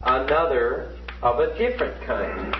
another of a different kind.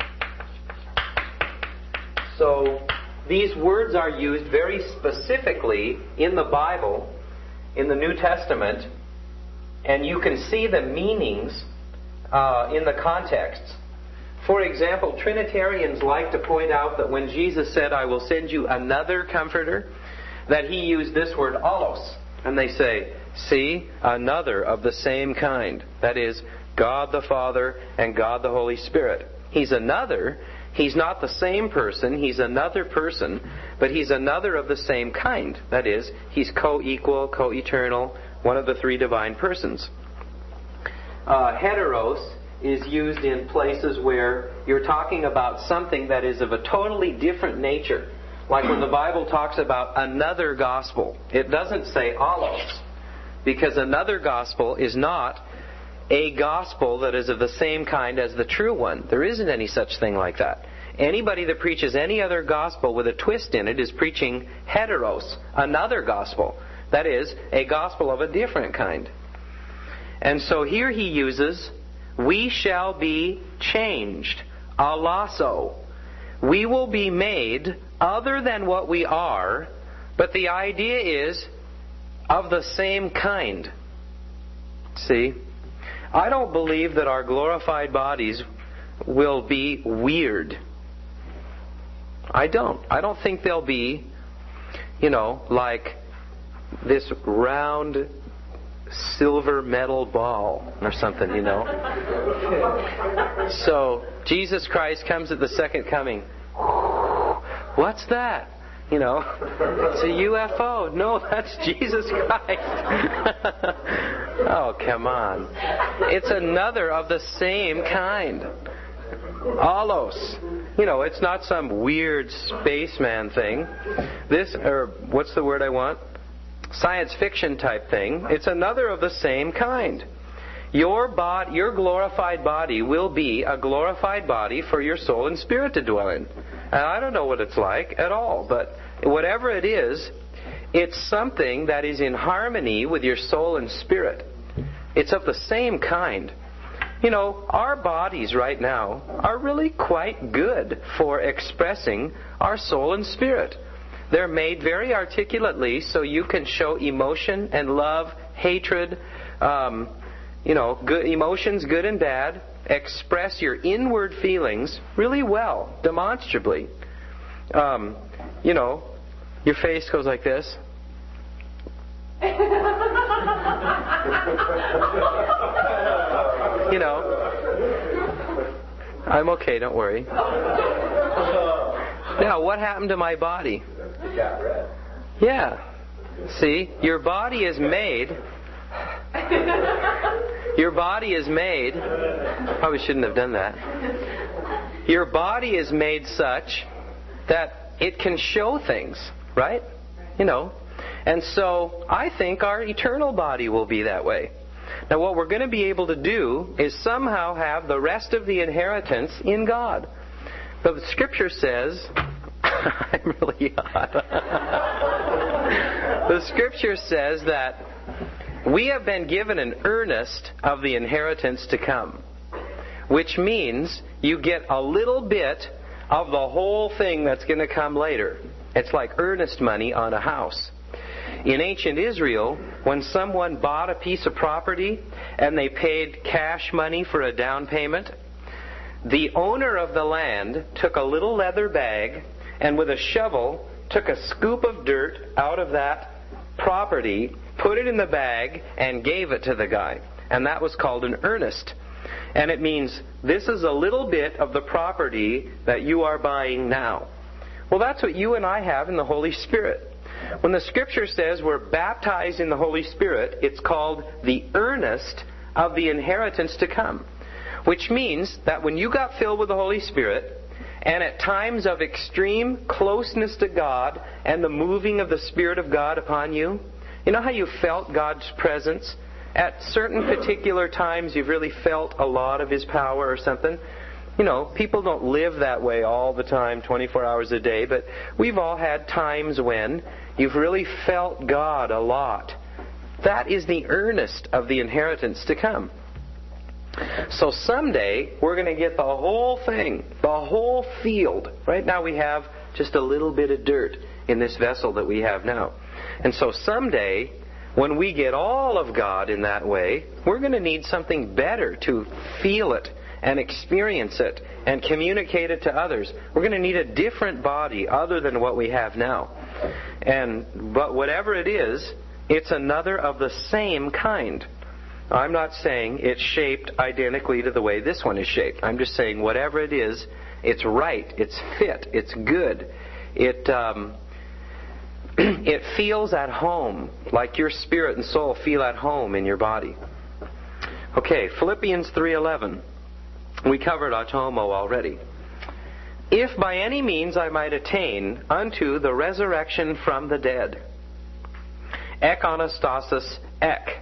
So these words are used very specifically in the Bible, in the New Testament, and you can see the meanings in the context. For example, Trinitarians like to point out that when Jesus said, "I will send you another comforter," that he used this word, allos. And they say, see, another of the same kind. That is, God the Father and God the Holy Spirit. He's another. He's not the same person. He's another person. But he's another of the same kind. That is, he's co-equal, co-eternal, one of the three divine persons. Heteros is used in places where you're talking about something that is of a totally different nature. Like when the Bible talks about another gospel, it doesn't say allos, because another gospel is not a gospel that is of the same kind as the true one. There isn't any such thing like that. Anybody that preaches any other gospel with a twist in it is preaching heteros, another gospel. That is, a gospel of a different kind. And so here he uses, we shall be changed, alasso. We will be made other than what we are, but the idea is of the same kind. See? I don't believe that our glorified bodies will be weird. I don't. I don't think they'll be, like this round silver metal ball or something, So, Jesus Christ comes at the second coming. What's that? It's a UFO. No, that's Jesus Christ. Oh, come on. It's another of the same kind. Allos. It's not some weird spaceman thing. What's the word I want? Science fiction type thing. It's another of the same kind. Your glorified body will be a glorified body for your soul and spirit to dwell in. And I don't know what it's like at all, but whatever it is, it's something that is in harmony with your soul and spirit. It's of the same kind. Our bodies right now are really quite good for expressing our soul and spirit. They're made very articulately so you can show emotion and love, hatred, good emotions, good and bad. Express your inward feelings really well, demonstrably. Your face goes like this. I'm okay, don't worry. Now, what happened to my body? It got red. Yeah. See, your body is made. Your body is made. Probably shouldn't have done that. Your body is made such that it can show things, right? And so I think our eternal body will be that way. Now what we're going to be able to do is somehow have the rest of the inheritance in God. But the Scripture says, I'm really hot. The Scripture says that we have been given an earnest of the inheritance to come, which means you get a little bit of the whole thing that's going to come later. It's like earnest money on a house. In ancient Israel, when someone bought a piece of property and they paid cash money for a down payment, the owner of the land took a little leather bag and with a shovel took a scoop of dirt out of that property, put it in the bag, and gave it to the guy. And that was called an earnest. And it means this is a little bit of the property that you are buying now. Well, that's what you and I have in the Holy Spirit. When the Scripture says we're baptized in the Holy Spirit, it's called the earnest of the inheritance to come. Which means that when you got filled with the Holy Spirit, and at times of extreme closeness to God and the moving of the Spirit of God upon you, you know how you felt God's presence? At certain particular times you've really felt a lot of His power or something. People don't live that way all the time, 24 hours a day, but we've all had times when you've really felt God a lot. That is the earnest of the inheritance to come. So someday, we're going to get the whole thing, the whole field. Right now we have just a little bit of dirt in this vessel that we have now. And so someday, when we get all of God in that way, we're going to need something better to feel it and experience it and communicate it to others. We're going to need a different body other than what we have now. But whatever it is, it's another of the same kind. I'm not saying it's shaped identically to the way this one is shaped. I'm just saying whatever it is, it's right, it's fit, it's good. It feels at home, like your spirit and soul feel at home in your body. Okay, Philippians 3:11. We covered automo already. If by any means I might attain unto the resurrection from the dead. Ek anastasis ek.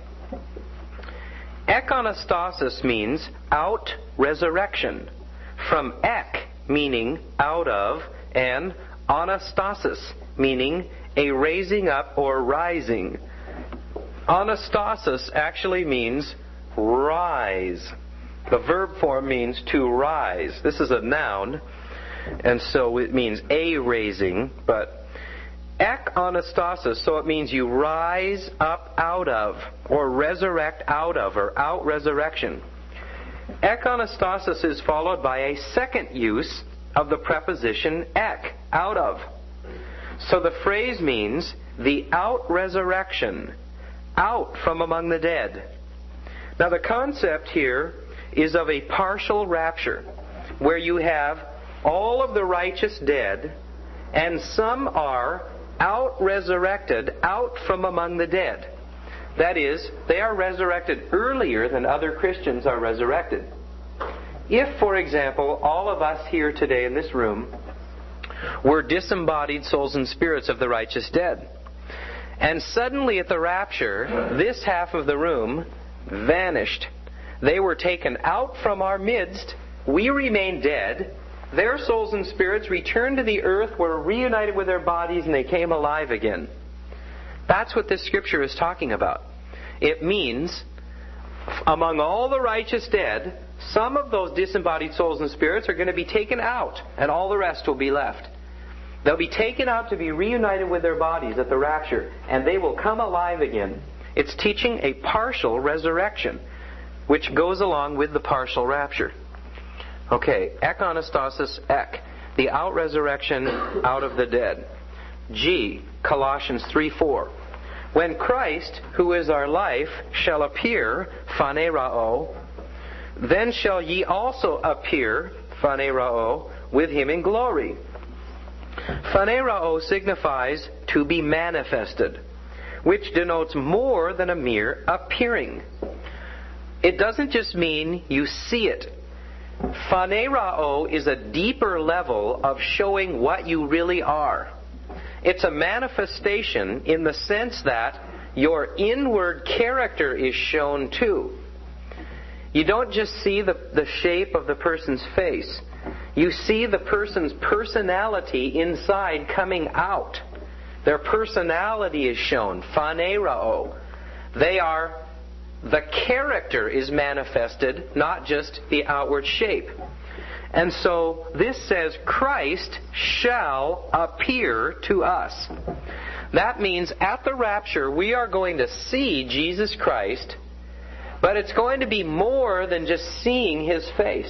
Ek anastasis means out resurrection. From ek, meaning out of, and anastasis, meaning a raising up or rising. Anastasis actually means rise. The verb form means to rise. This is a noun, and so it means a raising, but ek anastasis, so it means you rise up out of, or resurrect out of, or out resurrection. Ek anastasis is followed by a second use of the preposition ek, out of. So the phrase means the out resurrection, out from among the dead. Now the concept here is of a partial rapture, where you have all of the righteous dead, and some are out resurrected, out from among the dead. That is, they are resurrected earlier than other Christians are resurrected. If, for example, all of us here today in this room were disembodied souls and spirits of the righteous dead, and suddenly at the rapture, this half of the room vanished. They were taken out from our midst. We remained dead. Their souls and spirits returned to the earth, were reunited with their bodies, and they came alive again. That's what this scripture is talking about. It means, among all the righteous dead, some of those disembodied souls and spirits are going to be taken out, and all the rest will be left. They'll be taken out to be reunited with their bodies at the rapture, and they will come alive again. It's teaching a partial resurrection, which goes along with the partial rapture. Okay, ek anastasis ek, the out resurrection out of the dead. G, Colossians 3:4. When Christ, who is our life, shall appear, phanerao, then shall ye also appear, phanerao, with him in glory. Phanerao signifies to be manifested, which denotes more than a mere appearing. It doesn't just mean you see it. Phanerao is a deeper level of showing what you really are. It's a manifestation in the sense that your inward character is shown too. You don't just see the shape of the person's face. You see the person's personality inside coming out. Their personality is shown. Phanerao. The character is manifested, not just the outward shape. And so this says Christ shall appear to us. That means at the rapture we are going to see Jesus Christ, but it's going to be more than just seeing His face.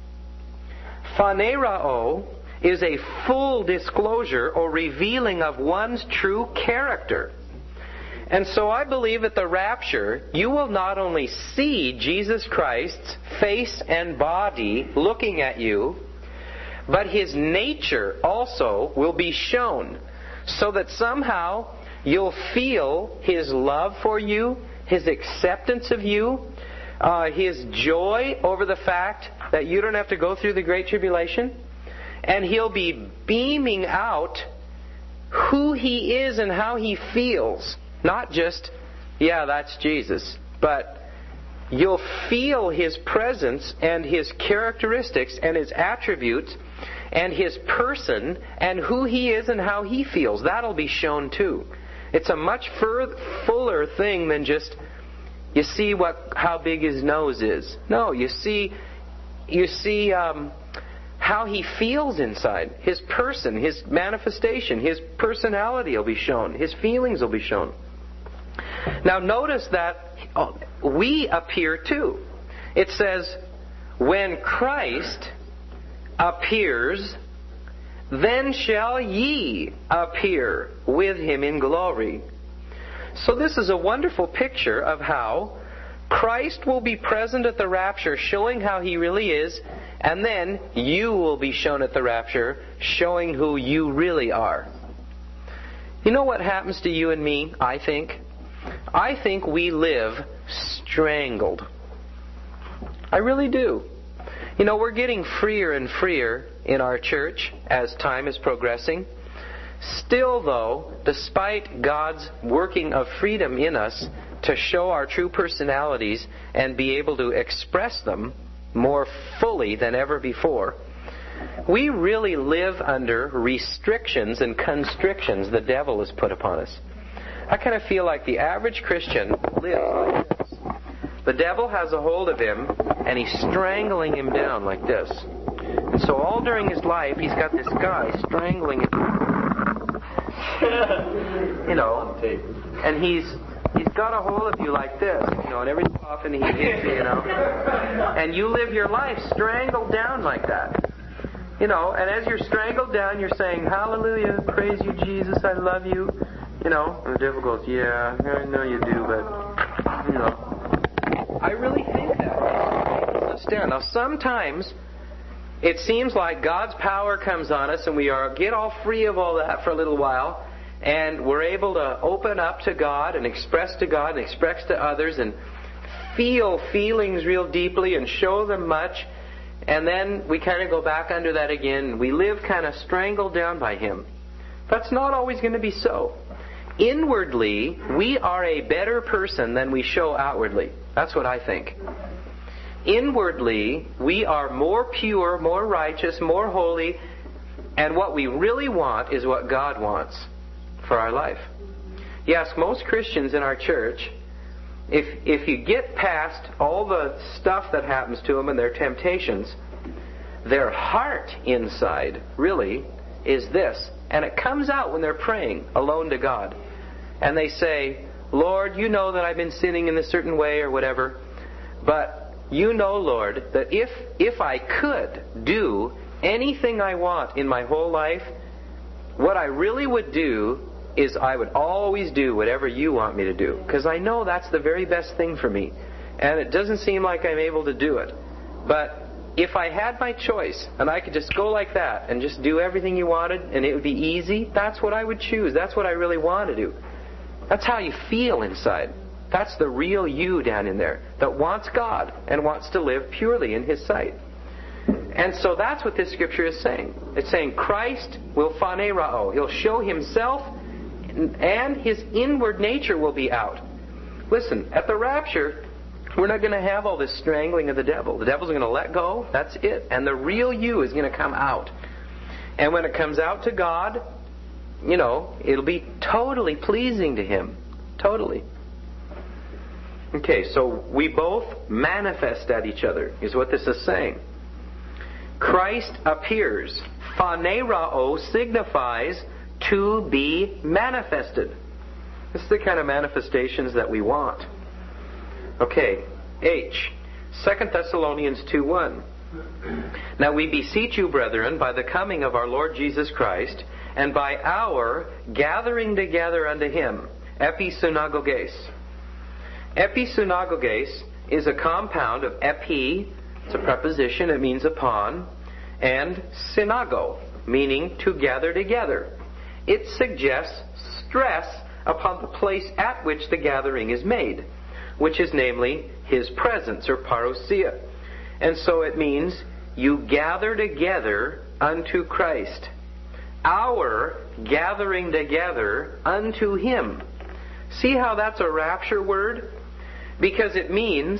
Phanerao is a full disclosure or revealing of one's true character. And so I believe at the rapture, you will not only see Jesus Christ's face and body looking at you, but His nature also will be shown, so that somehow you'll feel His love for you, His acceptance of you, His joy over the fact that you don't have to go through the Great Tribulation, and He'll be beaming out who He is and how He feels. Not just, yeah, that's Jesus, but you'll feel His presence and His characteristics and His attributes and His person and who He is and how He feels. That'll be shown too. It's a much fuller thing than just, you see how big his nose is. No, you see how he feels inside. His person, his manifestation, his personality will be shown. His feelings will be shown. Now notice that we appear too. It says, when Christ appears, then shall ye appear with him in glory. So this is a wonderful picture of how Christ will be present at the rapture, showing how he really is, and then you will be shown at the rapture, showing who you really are. You know what happens to you and me, I think? I think we live strangled. I really do. You know, we're getting freer and freer in our church as time is progressing. Still, though, despite God's working of freedom in us to show our true personalities and be able to express them more fully than ever before, we really live under restrictions and constrictions the devil has put upon us. I kind of feel like the average Christian lives like this. The devil has a hold of him, and he's strangling him down like this. And so all during his life, he's got this guy strangling him. You know, and he's got a hold of you like this, you know, and every so often he hits you, you know. And you live your life strangled down like that. You know, and as you're strangled down, you're saying, hallelujah, praise you, Jesus, I love you. You know, and the devil goes, yeah, I know you do, but, you know. I really think that. Understand. Now, sometimes it seems like God's power comes on us and we get all free of all that for a little while, and we're able to open up to God and express to God and express to others and feel feelings real deeply and show them much, and then we kind of go back under that again. We live kind of strangled down by Him. That's not always going to be so. Inwardly, we are a better person than we show outwardly. That's what I think. Inwardly, we are more pure, more righteous, more holy, and what we really want is what God wants for our life. You ask most Christians in our church, if you get past all the stuff that happens to them and their temptations, their heart inside really is this. And it comes out when they're praying alone to God. And they say, Lord, you know that I've been sinning in a certain way or whatever. But you know, Lord, that if I could do anything I want in my whole life, what I really would do is I would always do whatever you want me to do. Because I know that's the very best thing for me. And it doesn't seem like I'm able to do it. But if I had my choice and I could just go like that and just do everything you wanted and it would be easy, that's what I would choose. That's what I really want to do. That's how you feel inside. That's the real you down in there that wants God and wants to live purely in His sight. And so that's what this scripture is saying. It's saying Christ will phanerao. He'll show Himself and His inward nature will be out. Listen, at the rapture, we're not going to have all this strangling of the devil. The devil's going to let go. That's it. And the real you is going to come out. And when it comes out to God, you know, it'll be totally pleasing to Him. Totally. Okay, so we both manifest at each other, is what this is saying. Christ appears. Phanerao signifies to be manifested. This is the kind of manifestations that we want. Okay, H. 2 Thessalonians 2:1. Now we beseech you, brethren, by the coming of our Lord Jesus Christ, and by our gathering together unto Him, episynagoges. Episynagoges is a compound of epi, it's a preposition, it means upon, and synago, meaning to gather together. It suggests stress upon the place at which the gathering is made, which is namely His presence, or parousia. And so it means you gather together unto Christ. Our gathering together unto Him. See how that's a rapture word? Because it means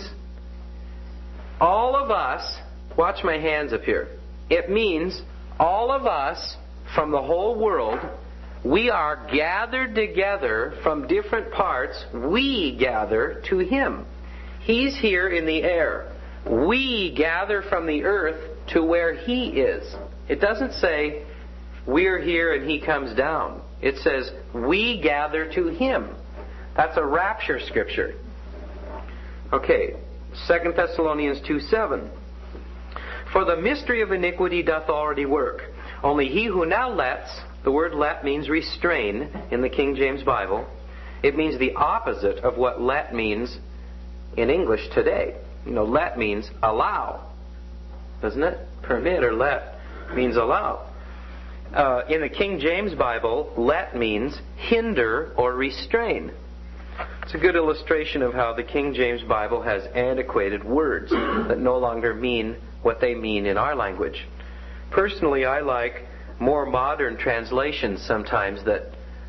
all of us, watch my hands up here. It means all of us from the whole world, we are gathered together from different parts. We gather to Him. He's here in the air. We gather from the earth to where He is. It doesn't say we're here and He comes down. It says we gather to Him. That's a rapture scripture. Okay, 2 Thessalonians 2:7. For the mystery of iniquity doth already work. Only he who now lets, the word let means restrain in the King James Bible. It means the opposite of what let means in English today. You know, let means allow, doesn't it? Permit or let means allow. In the King James Bible, let means hinder or restrain. It's a good illustration of how the King James Bible has antiquated words that no longer mean what they mean in our language. Personally, I like more modern translations sometimes that,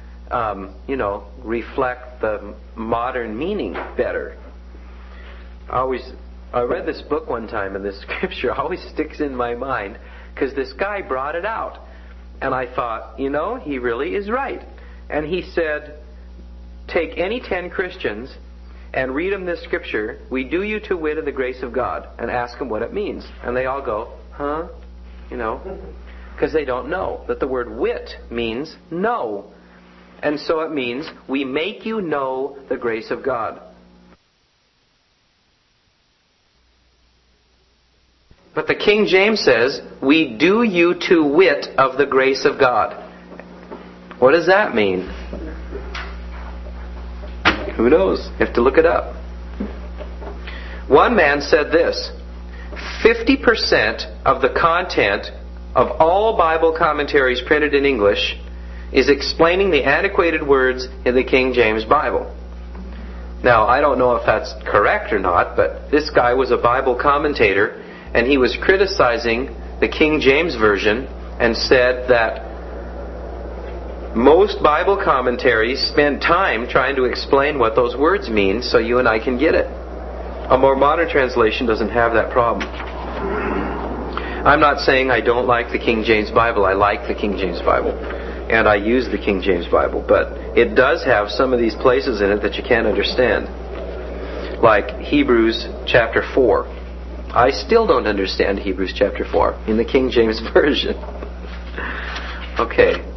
reflect the modern meaning better. I read this book one time, and this scripture always sticks in my mind because this guy brought it out. And I thought, he really is right. And he said, take any 10 Christians and read them this scripture, we do you to wit of the grace of God, and ask them what it means. And they all go, huh? Because they don't know that the word wit means know. And so it means we make you know the grace of God. But the King James says, we do you to wit of the grace of God. What does that mean? Who knows? You have to look it up. One man said this: 50% of the content of all Bible commentaries printed in English is explaining the antiquated words in the King James Bible. Now, I don't know if that's correct or not, but this guy was a Bible commentator, and he was criticizing the King James Version and said that most Bible commentaries spend time trying to explain what those words mean so you and I can get it. A more modern translation doesn't have that problem. I'm not saying I don't like the King James Bible. I like the King James Bible. And I use the King James Bible. But it does have some of these places in it that you can't understand. Like Hebrews chapter 4. I still don't understand Hebrews chapter 4 in the King James Version. Okay.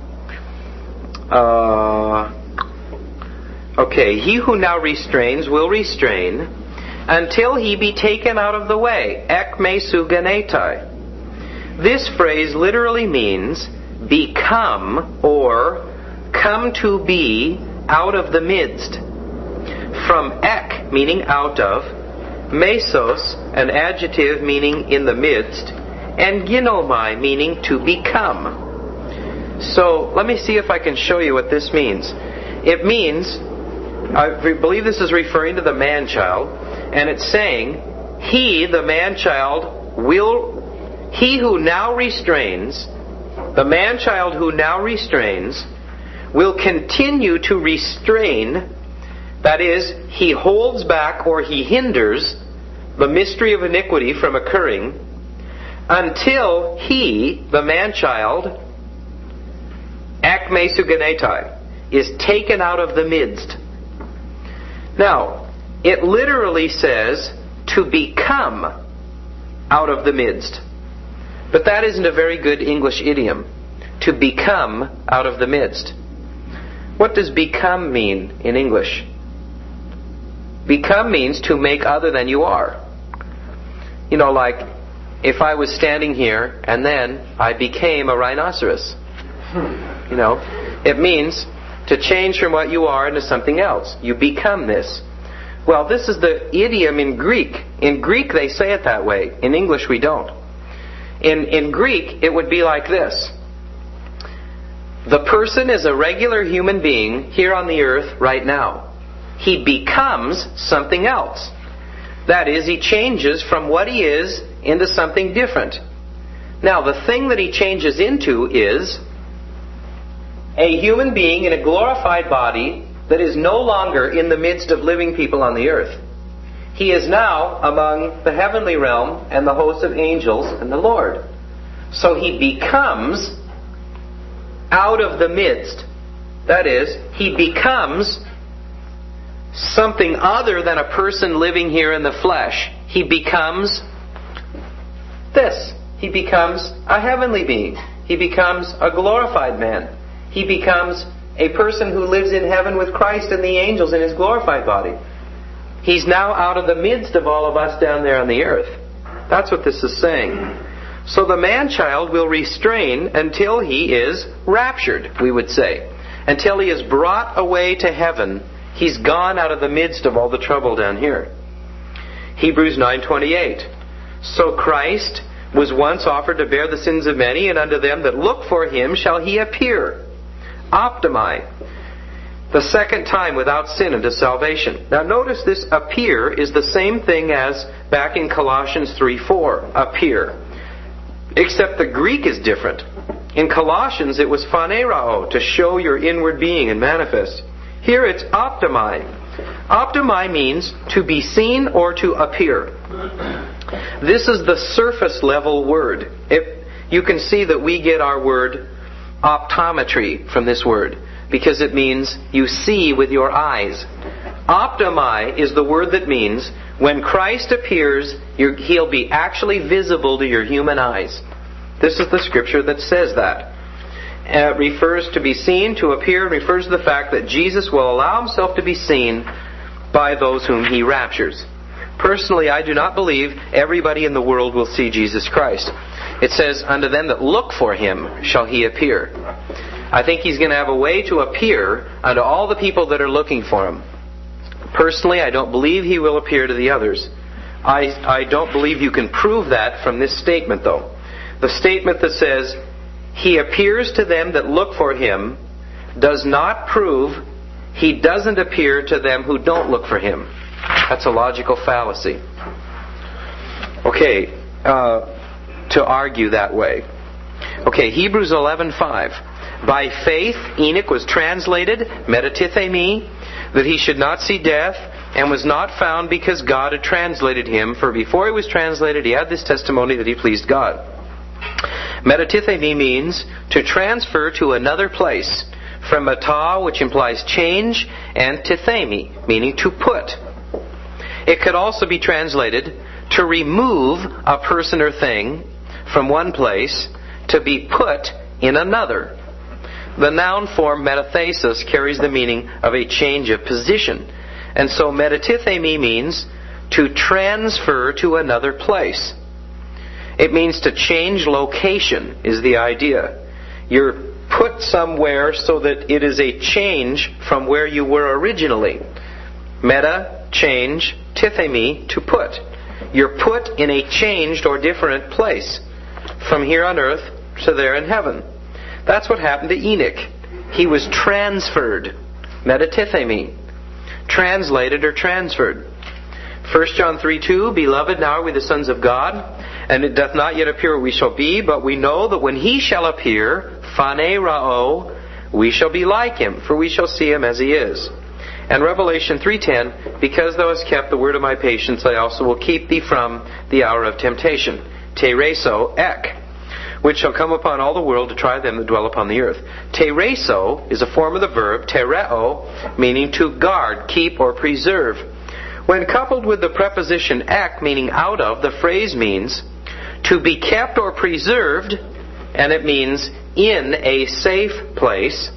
He who now restrains will restrain until he be taken out of the way. Ek me suganetai. This phrase literally means become or come to be out of the midst. From ek, meaning out of, mesos, an adjective meaning in the midst, and ginomai, meaning to become. So let me see if I can show you what this means. It means, I believe this is referring to the man-child, and it's saying, he, the man-child, he who now restrains, the man-child who now restrains, will continue to restrain. That is, he holds back or he hinders the mystery of iniquity from occurring until he, the man-child, ek me suganetai, is taken out of the midst. Now, it literally says to become out of the midst. But that isn't a very good English idiom. To become out of the midst. What does become mean in English? Become means to make other than you are. Like if I was standing here and then I became a rhinoceros. It means to change from what you are into something else. You become this. Well, this is the idiom in Greek. In Greek they say it that way. In English we don't. In Greek it would be like this. The person is a regular human being here on the earth right now. He becomes something else. That is, he changes from what he is into something different. Now, the thing that he changes into is a human being in a glorified body that is no longer in the midst of living people on the earth. He is now among the heavenly realm and the hosts of angels and the Lord. So he becomes out of the midst. That is, he becomes something other than a person living here in the flesh. He becomes this. He becomes a heavenly being. He becomes a glorified man. He becomes a person who lives in heaven with Christ and the angels in His glorified body. He's now out of the midst of all of us down there on the earth. That's what this is saying. So the man-child will restrain until he is raptured, we would say. Until he is brought away to heaven, he's gone out of the midst of all the trouble down here. Hebrews 9:28. So Christ was once offered to bear the sins of many, and unto them that look for Him shall He appear. Optimi. The second time without sin unto salvation. Now notice this appear is the same thing as back in Colossians 3:4. Appear. Except the Greek is different. In Colossians it was phanerao, to show your inward being and manifest. Here it's optimi. Optimi means to be seen or to appear. This is the surface level word. You can see that we get our word optometry from this word, because it means you see with your eyes. Optimi is the word that means when Christ appears, He'll be actually visible to your human eyes. This is the scripture that says that. It refers to be seen, to appear, and refers to the fact that Jesus will allow Himself to be seen by those whom He raptures. Personally, I do not believe everybody in the world will see Jesus Christ. It says, unto them that look for Him shall He appear. I think He's going to have a way to appear unto all the people that are looking for Him. Personally, I don't believe He will appear to the others. I don't believe you can prove that from this statement, though. The statement that says, He appears to them that look for Him, does not prove He doesn't appear to them who don't look for Him. That's a logical fallacy. Okay, to argue that way. Okay, Hebrews 11:5. By faith Enoch was translated, metatithemi, that he should not see death, and was not found because God had translated him. For before he was translated, he had this testimony that he pleased God. Metatithemi means to transfer to another place. From meta, which implies change, and tithemi, meaning to put. It could also be translated to remove a person or thing from one place to be put in another. The noun form metathesis carries the meaning of a change of position. And so metatithemi means to transfer to another place. It means to change location is the idea. You're put somewhere so that it is a change from where you were originally. Meta, change, tithemi, to put. You're put in a changed or different place. From here on earth to there in heaven. That's what happened to Enoch. He was transferred. Metatithemi. Translated or transferred. 1 John 3:2, Beloved, now are we the sons of God, and it doth not yet appear what we shall be, but we know that when He shall appear, phanerao, we shall be like Him, for we shall see Him as He is. And Revelation 3:10, Because thou hast kept the word of my patience, I also will keep thee from the hour of temptation. Tereso ek, which shall come upon all the world to try them that dwell upon the earth. Tereso is a form of the verb tereo, meaning to guard, keep, or preserve. When coupled with the preposition ek, meaning out of, the phrase means to be kept or preserved, and it means in a safe place.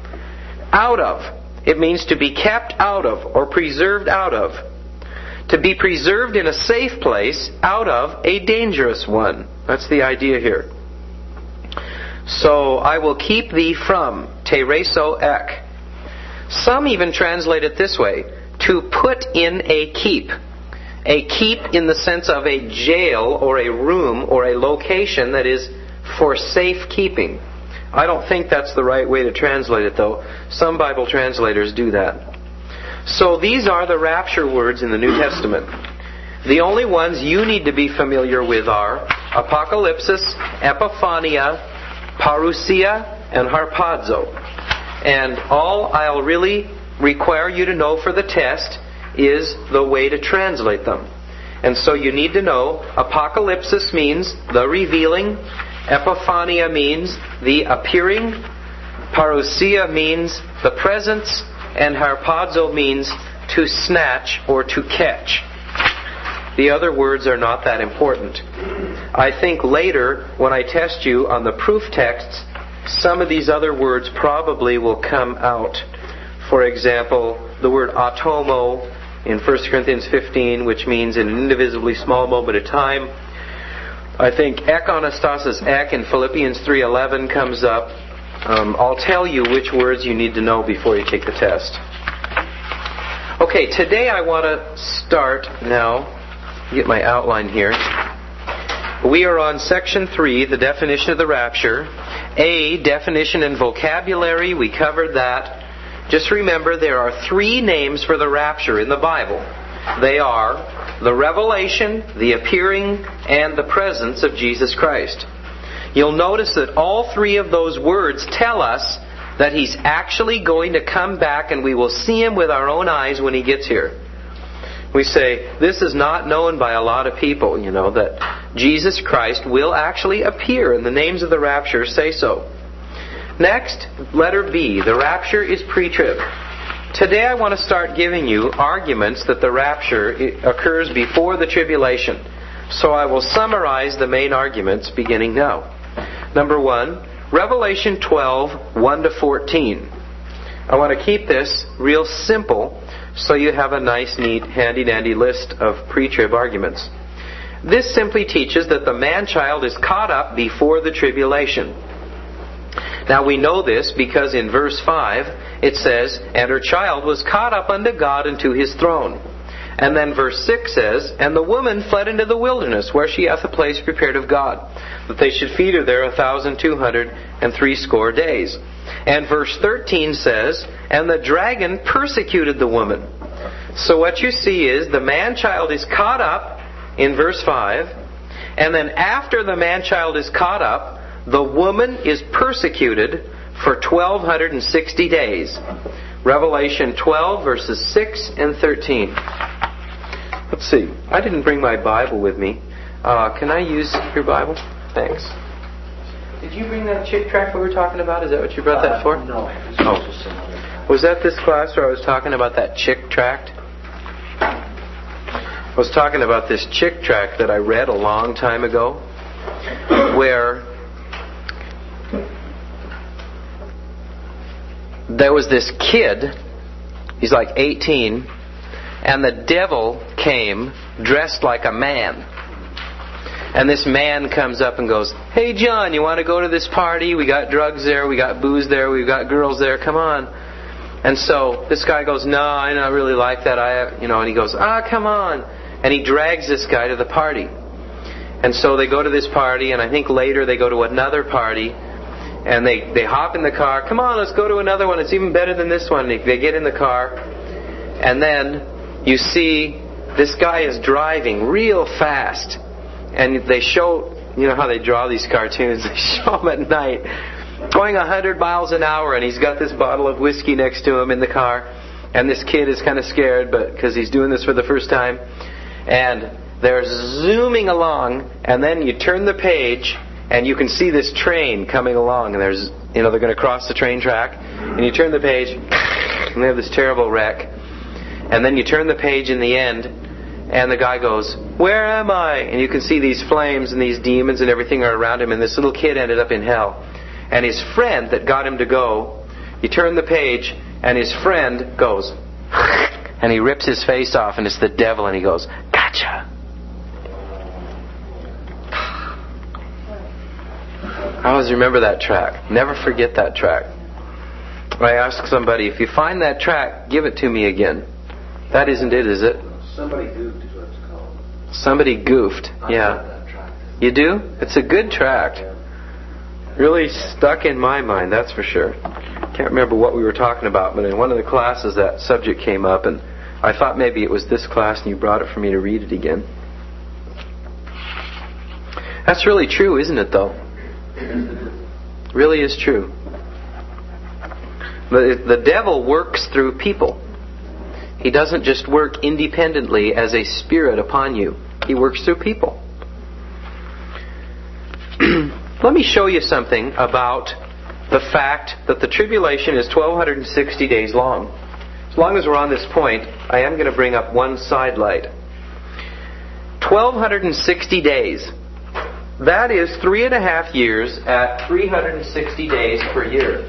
Out of. It means to be kept out of or preserved out of. To be preserved in a safe place out of a dangerous one. That's the idea here. So, I will keep thee from. Tereso ek. Some even translate it this way. To put in a keep. A keep in the sense of a jail or a room or a location that is for safekeeping. I don't think that's the right way to translate it, though. Some Bible translators do that. So these are the rapture words in the New Testament. The only ones you need to be familiar with are apocalypsis, epiphania, parousia, and harpazo. And all I'll really require you to know for the test is the way to translate them. And so you need to know apocalypsis means the revealing, epiphania means the appearing, parousia means the presence, and harpazo means to snatch or to catch. The other words are not that important. I think later, when I test you on the proof texts, some of these other words probably will come out. For example, the word atomo in 1 Corinthians 15, which means in an indivisibly small moment of time. I think ekonostasis ek in Philippians 3:11 comes up. I'll tell you which words you need to know before you take the test. Okay, today I want to start now. Get my outline here. We are on section 3, the definition of the rapture. A, definition and vocabulary. We covered that. Just remember there are 3 names for the rapture in the Bible. They are the revelation, the appearing, and the presence of Jesus Christ. You'll notice that all 3 of those words tell us that He's actually going to come back and we will see Him with our own eyes when He gets here. We say, this is not known by a lot of people, that Jesus Christ will actually appear, and the names of the rapture say so. Next, letter B, the rapture is pre-trib. Today I want to start giving you arguments that the rapture occurs before the tribulation. So I will summarize the main arguments beginning now. Number 1, Revelation 12, 1-14. I want to keep this real simple so you have a nice, neat, handy-dandy list of pre-trib arguments. This simply teaches that the man-child is caught up before the tribulation. Now we know this because in verse 5 it says, "And her child was caught up unto God and to His throne." And then verse 6 says, "And the woman fled into the wilderness, where she hath a place prepared of God, that they should feed her there 1,260 days." And verse 13 says, "And the dragon persecuted the woman." So what you see is the man-child is caught up in verse 5, and then after the man-child is caught up, the woman is persecuted for 1,260 days. Revelation 12, verses 6 and 13. Let's see. I didn't bring my Bible with me. Can I use your Bible? Thanks. Did you bring that chick tract we were talking about? Is that what you brought that for? No. Oh. Was that this class where I was talking about that chick tract? I was talking about this chick tract that I read a long time ago, where there was this kid, he's like 18, and the devil came dressed like a man. And this man comes up and goes, "Hey John, you want to go to this party? We got drugs there, we got booze there, we got girls there, come on." And so this guy goes, "No, I don't really like that. And he goes, come on." And he drags this guy to the party. And so they go to this party, and I think later they go to another party. And they hop in the car. "Come on, let's go to another one. It's even better than this one." They get in the car. And then you see this guy is driving real fast. And they show, how they draw these cartoons. They show him at night going 100 miles an hour. And he's got this bottle of whiskey next to him in the car. And this kid is kind of scared because he's doing this for the first time. And they're zooming along. And then you turn the page, and you can see this train coming along, and there's, they're going to cross the train track, and you turn the page, and they have this terrible wreck, and then you turn the page in the end, and the guy goes, "Where am I?" And you can see these flames and these demons and everything are around him, and this little kid ended up in hell. And his friend that got him to go, you turn the page, and his friend goes, and he rips his face off, and it's the devil, and he goes, "Gotcha." I always remember that track. Never forget that track. I ask somebody, if you find that track, give it to me again. That isn't it, is it? Somebody goofed is what it's called. Somebody goofed. Yeah. That track. You do? It's a good track. Really stuck in my mind, that's for sure. Can't remember what we were talking about, but in one of the classes that subject came up, and I thought maybe it was this class and you brought it for me to read it again. That's really true, isn't it, though? Really is true. The devil works through people. He doesn't just work independently as a spirit upon you. He works through people. Let me show you something about the fact that the tribulation is 1,260 days long. As long as we're on this point, I am going to bring up one side light. 1,260 days. That is 3.5 years at 360 days per year.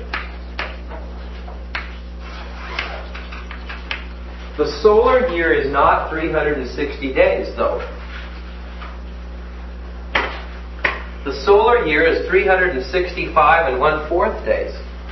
The solar year is not 360 days, though. The solar year is 365 and 1/4 days.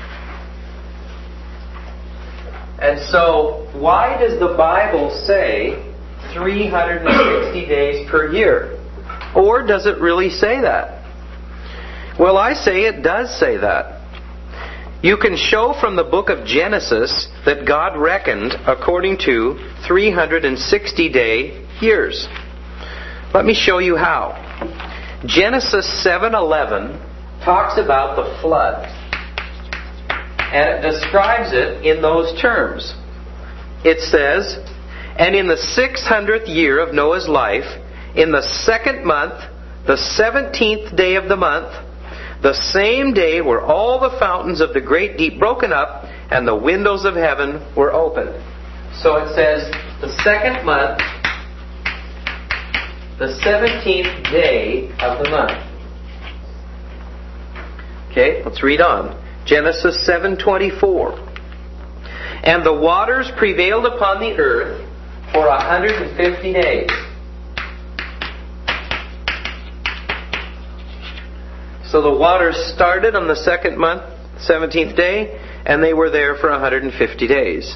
And so, why does the Bible say 360 days per year? Or does it really say that? Well, I say it does say that. You can show from the book of Genesis that God reckoned according to 360-day years. Let me show you how. Genesis 7:11 talks about the flood. And it describes it in those terms. It says, "And in the 600th year of Noah's life, in the 2nd month, the 17th day of the month, the same day were all the fountains of the great deep broken up, and the windows of heaven were opened." So it says, the 2nd month, the 17th day of the month. Okay, let's read on. Genesis 7:24. "And the waters prevailed upon the earth for 150 days. So the waters started on the 2nd month, 17th day, and they were there for 150 days.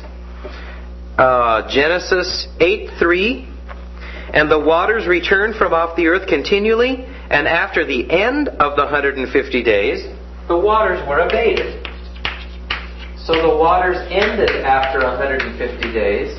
Genesis 8:3. "And the waters returned from off the earth continually, and after the end of the 150 days, the waters were abated." So the waters ended after 150 days,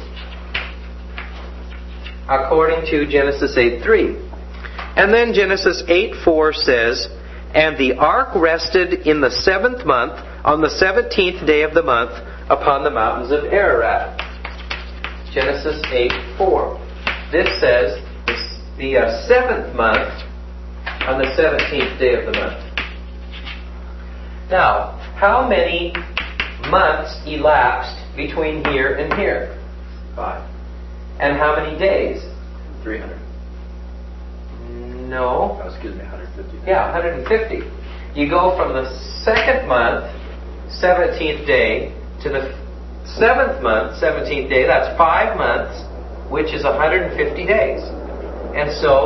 according to Genesis 8:3. And then Genesis 8:4 says, "And the ark rested in the 7th month, on the 17th day of the month, upon the mountains of Ararat." Genesis 8:4. This says the 7th month, on the 17th day of the month. Now, how many months elapsed between here and here? 5. And how many days? 300. No. Oh, excuse me, 150. Yeah, 150. You go from the 2nd month, 17th day, to the 7th month, 17th day. That's 5 months, which is 150 days. And so,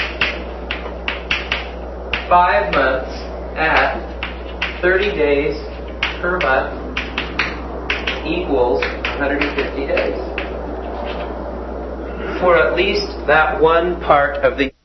5 months at 30 days per month equals 150 days. For at least that one part of the